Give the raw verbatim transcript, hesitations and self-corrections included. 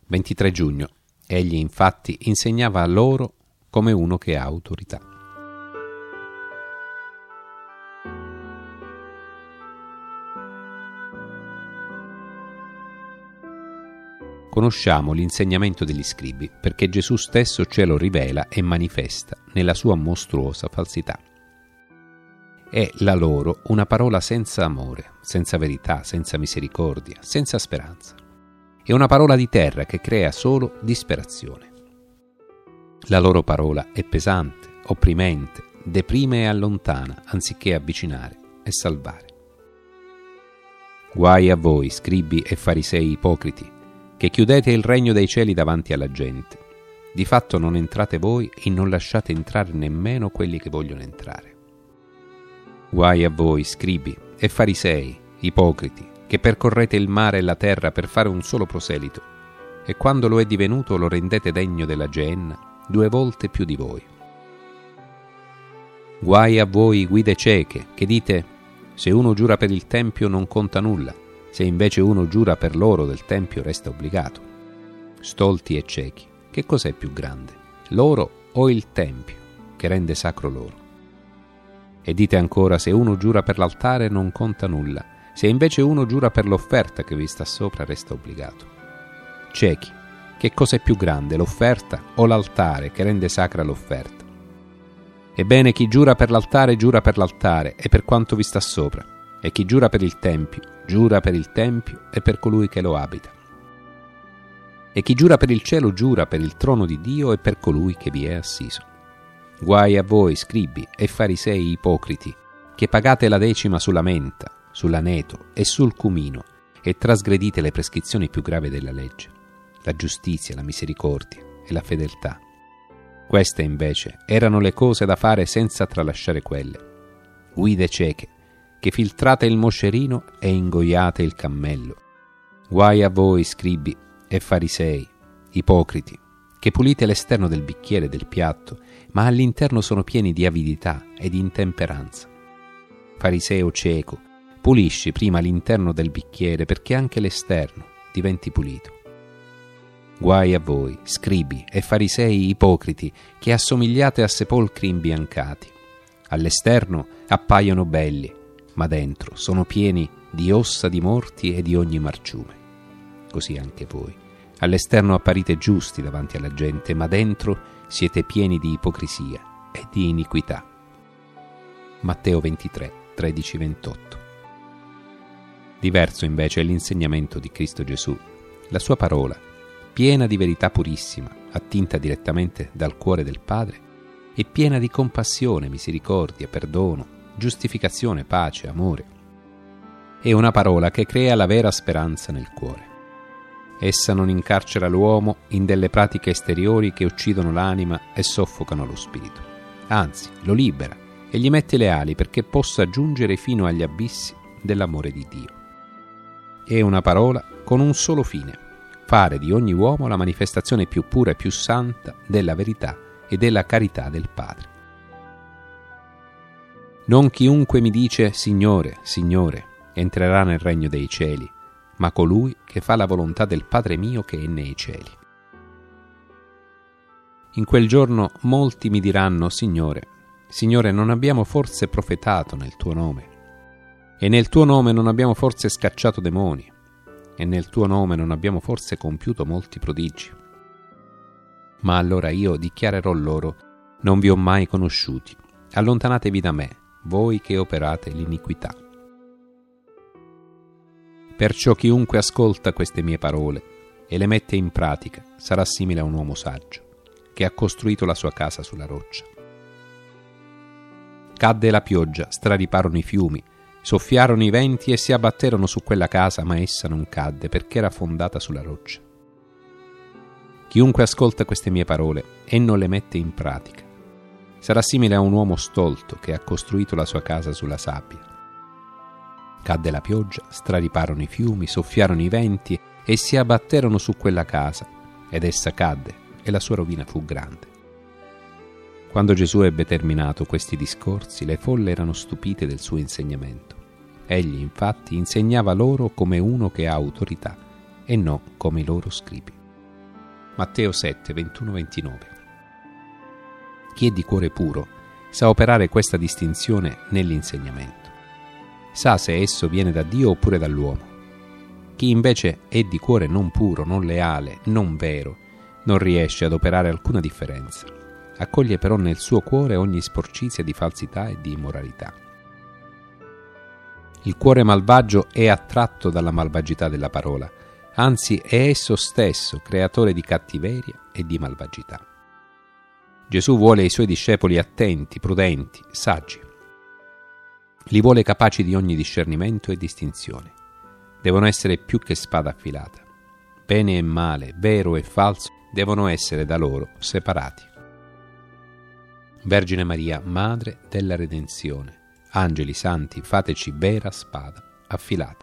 ventitré giugno. Egli infatti insegnava a loro come uno che ha autorità. Conosciamo l'insegnamento degli scribi perché Gesù stesso ce lo rivela e manifesta nella sua mostruosa falsità. È la loro una parola senza amore, senza verità, senza misericordia, senza speranza. È una parola di terra che crea solo disperazione. La loro parola è pesante, opprimente, deprime e allontana, anziché avvicinare e salvare. Guai a voi, scribi e farisei ipocriti, che chiudete il regno dei cieli davanti alla gente. Di fatto non entrate voi e non lasciate entrare nemmeno quelli che vogliono entrare. Guai a voi, scribi e farisei, ipocriti, che percorrete il mare e la terra per fare un solo proselito, e quando lo è divenuto lo rendete degno della Geenna due volte più di voi. Guai a voi, guide cieche, che dite: se uno giura per il Tempio non conta nulla, se invece uno giura per l'oro del Tempio resta obbligato. Stolti e ciechi, che cos'è più grande, l'oro o il Tempio, che rende sacro l'oro? E dite ancora: se uno giura per l'altare non conta nulla, se invece uno giura per l'offerta che vi sta sopra resta obbligato. Ciechi, che cosa è più grande, l'offerta o l'altare che rende sacra l'offerta? Ebbene, chi giura per l'altare giura per l'altare e per quanto vi sta sopra, e chi giura per il Tempio giura per il Tempio e per colui che lo abita. E chi giura per il cielo giura per il trono di Dio e per colui che vi è assiso. Guai a voi, scribi e farisei ipocriti, che pagate la decima sulla menta, sull'aneto e sul cumino e trasgredite le prescrizioni più gravi della legge, la giustizia, la misericordia e la fedeltà. Queste invece erano le cose da fare senza tralasciare quelle. Guide cieche, che filtrate il moscerino e ingoiate il cammello. Guai a voi, scribi e farisei, ipocriti, che pulite l'esterno del bicchiere e del piatto, ma all'interno sono pieni di avidità e di intemperanza. Fariseo cieco, pulisci prima l'interno del bicchiere perché anche l'esterno diventi pulito. Guai a voi, scribi e farisei ipocriti, che assomigliate a sepolcri imbiancati. All'esterno appaiono belli, ma dentro sono pieni di ossa di morti e di ogni marciume. Così anche voi. All'esterno apparite giusti davanti alla gente, ma dentro siete pieni di ipocrisia e di iniquità. Matteo ventitré, tredici ventotto. Diverso invece è l'insegnamento di Cristo Gesù. La sua parola, piena di verità purissima, attinta direttamente dal cuore del Padre, e piena di compassione, misericordia, perdono, giustificazione, pace, amore. È una parola che crea la vera speranza nel cuore. Essa non incarcera l'uomo in delle pratiche esteriori che uccidono l'anima e soffocano lo spirito. Anzi, lo libera e gli mette le ali perché possa giungere fino agli abissi dell'amore di Dio. È una parola con un solo fine: fare di ogni uomo la manifestazione più pura e più santa della verità e della carità del Padre. Non chiunque mi dice Signore, Signore, entrerà nel regno dei cieli, ma colui che fa la volontà del Padre mio che è nei cieli. In quel giorno molti mi diranno: Signore, Signore, non abbiamo forse profetato nel tuo nome? E nel tuo nome non abbiamo forse scacciato demoni? E nel tuo nome non abbiamo forse compiuto molti prodigi? Ma allora io dichiarerò loro: non vi ho mai conosciuti, allontanatevi da me, voi che operate l'iniquità. Perciò chiunque ascolta queste mie parole e le mette in pratica sarà simile a un uomo saggio, che ha costruito la sua casa sulla roccia. Cadde la pioggia, strariparono i fiumi, soffiarono i venti e si abbatterono su quella casa, ma essa non cadde perché era fondata sulla roccia. Chiunque ascolta queste mie parole e non le mette in pratica sarà simile a un uomo stolto che ha costruito la sua casa sulla sabbia. Cadde la pioggia, strariparono i fiumi, soffiarono i venti e si abbatterono su quella casa, ed essa cadde e la sua rovina fu grande. Quando Gesù ebbe terminato questi discorsi, le folle erano stupite del suo insegnamento. Egli infatti insegnava loro come uno che ha autorità e non come i loro scribi. Matteo sette, ventuno ventinove. Chi è di cuore puro sa operare questa distinzione nell'insegnamento. Sa se esso viene da Dio oppure dall'uomo. Chi invece è di cuore non puro, non leale, non vero, non riesce ad operare alcuna differenza. Accoglie però nel suo cuore ogni sporcizia di falsità e di immoralità. Il cuore malvagio è attratto dalla malvagità della parola, anzi è esso stesso creatore di cattiveria e di malvagità. Gesù vuole i suoi discepoli attenti, prudenti, saggi. Li vuole capaci di ogni discernimento e distinzione. Devono essere più che spada affilata. Bene e male, vero e falso, devono essere da loro separati. Vergine Maria, Madre della Redenzione, angeli santi, fateci vera spada affilata.